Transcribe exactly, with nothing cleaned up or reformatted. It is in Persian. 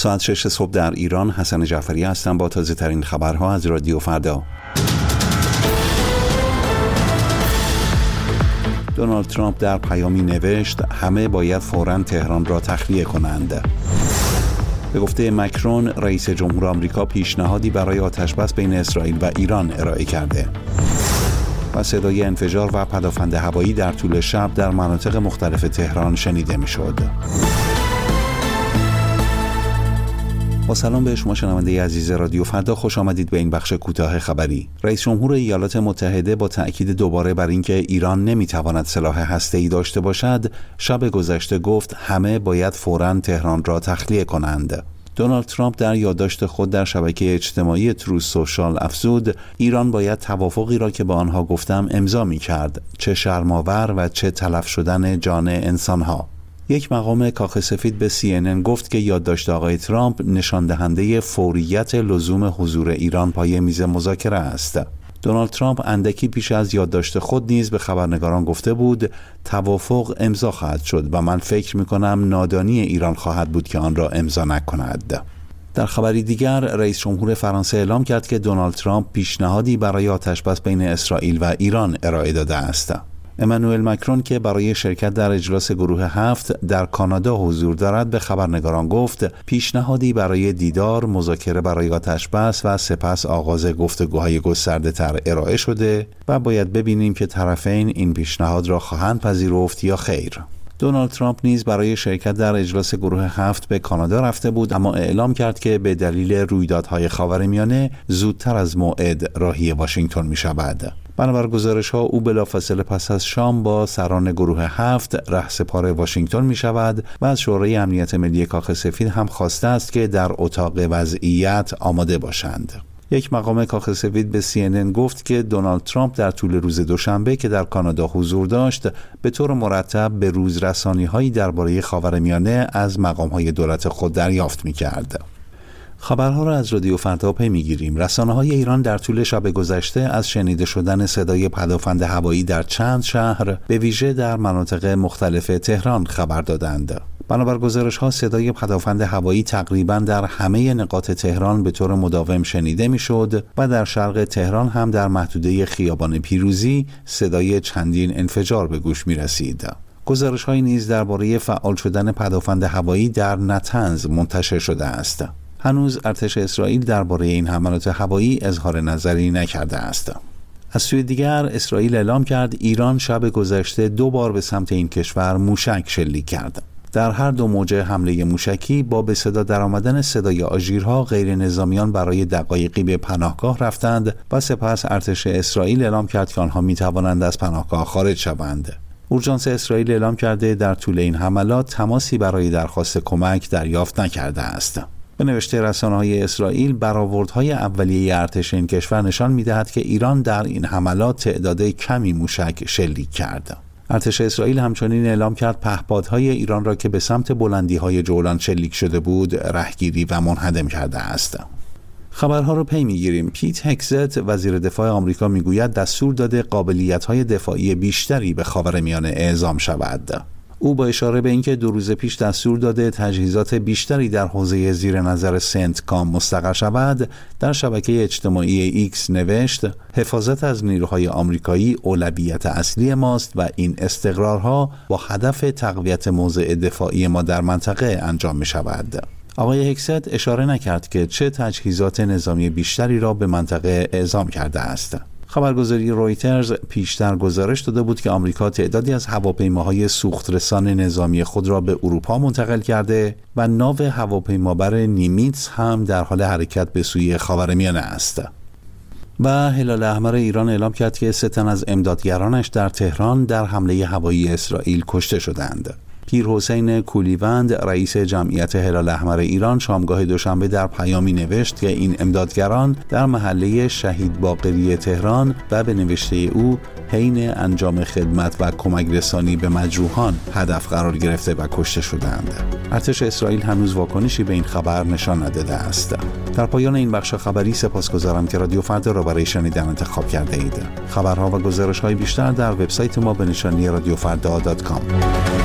ساعت شش صبح در ایران. حسن جعفری هستم با تازه ترین خبرها از رادیو فردا. دونالد ترامپ در پیامی نوشت همه باید فوراً تهران را تخلیه کنند. به گفته مکرون، رئیس جمهور آمریکا پیشنهادی برای آتشبس بین اسرائیل و ایران ارائه کرده. و صدای انفجار و پدافند هوایی در طول شب در مناطق مختلف تهران شنیده می‌شد. با سلام به شما شنونده عزیز رادیو فردا، خوش آمدید به این بخش کوتاه خبری. رئیس جمهور ایالات متحده با تأکید دوباره بر اینکه ایران نمیتواند سلاح هسته‌ای داشته باشد، شب گذشته گفت همه باید فوراً تهران را تخلیه کنند. دونالد ترامپ در یادداشت خود در شبکه اجتماعی تروث سوشال افزود ایران باید توافقی را که با آنها گفتم امضا می‌کرد، چه شرم‌آور و چه تلف شدن جان انسان‌ها. یک مقام کاخ سفید به سی ان ان گفت که یادداشت آقای ترامپ نشان دهنده فوریت لزوم حضور ایران پای میز مذاکره است. دونالد ترامپ اندکی پیش از یادداشت خود نیز به خبرنگاران گفته بود توافق امضا خواهد شد و من فکر می‌کنم نادانی ایران خواهد بود که آن را امضا نکند. در خبری دیگر، رئیس جمهور فرانسه اعلام کرد که دونالد ترامپ پیشنهادی برای آتشبس بین اسرائیل و ایران ارائه داده است. امانوئل مکرون که برای شرکت در اجلاس گروه هفت در کانادا حضور دارد به خبرنگاران گفت پیشنهادی برای دیدار، مذاکره برای آتشبس و سپس آغاز گفتگوهای گسترده تر ارائه شده و باید ببینیم که طرفین این پیشنهاد را خواهند پذیرفت یا خیر. دونالد ترامپ نیز برای شرکت در اجلاس گروه هفت به کانادا رفته بود، اما اعلام کرد که به دلیل رویدادهای خاورمیانه زودتر از موعد راهی واشنگتن می شود. بنابر گزارش‌ها او بلافاصله پس از شام با سران گروه هفت رهسپار واشنگتن می شود و از شورای امنیت ملی کاخ سفید هم خواسته است که در اتاق وضعیت آماده باشند. یک مقام کاخ سفید به سی ان ان گفت که دونالد ترامپ در طول روز دوشنبه که در کانادا حضور داشت به طور مرتب به روزرسانی‌هایی درباره خاورمیانه از مقام‌های دولت خود دریافت می‌کرد. خبرها را از رادیو فردا پی می‌گیریم. رسانه‌های ایران در طول شب گذشته از شنیده شدن صدای پدافند هوایی در چند شهر به ویژه در مناطق مختلف تهران خبر دادند. بنابر گزارش‌ها صدای پدافند هوایی تقریباً در همه نقاط تهران به طور مداوم شنیده می‌شد و در شرق تهران هم در محدوده خیابان پیروزی صدای چندین انفجار به گوش می‌رسید. گزارش‌هایی نیز درباره فعال شدن پدافند هوایی در نطنز منتشر شده است. هنوز ارتش اسرائیل درباره این حملات هوایی اظهار نظری نکرده است. از سوی دیگر اسرائیل اعلام کرد ایران شب گذشته دو بار به سمت این کشور موشک شلیک کرد. در هر دو موجه حمله موشکی با به صدا درآمدن صدای آژیرها غیر نظامیان برای دقایقی به پناهگاه رفتند و سپس ارتش اسرائیل اعلام کرد که آنها می توانند از پناهگاه خارج شوند. اورژانس اسرائیل اعلام کرده در طول این حملات تماسی برای درخواست کمک دریافت نکرده است. به نوشته رسانه‌های اسرائیل، برآوردهای اولیه ارتش این کشور نشان می‌دهد که ایران در این حملات تعداد کمی موشک شلیک کرد. ارتش اسرائیل همچنین اعلام کرد پهپادهای ایران را که به سمت بلندی‌های جولان شلیک شده بود، رهگیری و منهدم کرده است. خبرها رو پی می‌گیریم. پیت هگزت وزیر دفاع آمریکا می‌گوید دستور داده قابلیت‌های دفاعی بیشتری به خاورمیانه اعزام شود. او با اشاره به اینکه دو روز پیش دستور داده تجهیزات بیشتری در حوزه زیر نظر سنتکام مستقر شود، در شبکه اجتماعی ایکس نوشت حفاظت از نیروهای آمریکایی اولویت اصلی ماست و این استقرارها با هدف تقویت موضع دفاعی ما در منطقه انجام می شود. آقای هگزت اشاره نکرد که چه تجهیزات نظامی بیشتری را به منطقه اعزام کرده است. خبرگزاری رویترز پیشتر گزارش داده بود که آمریکا تعدادی از هواپیماهای سوخترسان نظامی خود را به اروپا منتقل کرده و ناو هواپیمابر نیمیتس هم در حال حرکت به سوی خاورمیانه است. و هلال احمر ایران اعلام کرد که سه تن از امدادگرانش در تهران در حمله هوایی اسرائیل کشته شدند. پیر حسین کولیوند رئیس جمعیت هلال احمر ایران شامگاه دوشنبه در پیامی نوشت که این امدادگران در محله شهید باقری تهران و به نوشته او حین انجام خدمت و کمک رسانی به مجروحان هدف قرار گرفته و کشته شدند. ارتش اسرائیل هنوز واکنشی به این خبر نشان نداده است. در پایان این بخش خبری سپاسگزارم که رادیو فردا را برای شنیدن انتخاب کرده اید. خبرها و گزارش‌های بیشتر در وبسایت ما به نشانی رادیو فردا دات کام.